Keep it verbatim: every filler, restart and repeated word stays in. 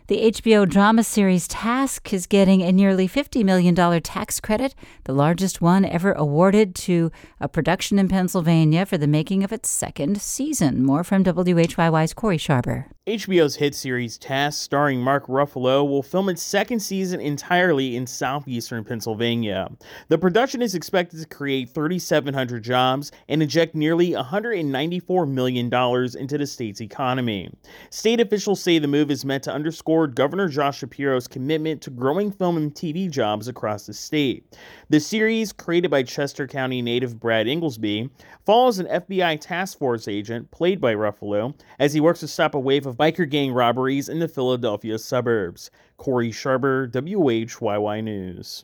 The H B O drama series Task is getting a nearly fifty million dollars tax credit, the largest one ever awarded to a production in Pennsylvania for the making of its second season. More from W H Y Y's Corey Sharber. H B O's hit series Task, starring Mark Ruffalo, will film its second season entirely in southeastern Pennsylvania. The production is expected to create three thousand seven hundred jobs and inject nearly one hundred ninety-four million dollars into the state's economy. State officials say the move is meant to underscore Governor Josh Shapiro's commitment to growing film and T V jobs across the state. The series, created by Chester County native Brad Inglesby, follows an F B I task force agent, played by Ruffalo, as he works to stop a wave of biker gang robberies in the Philadelphia suburbs. Corey Sharber, W H Y Y News.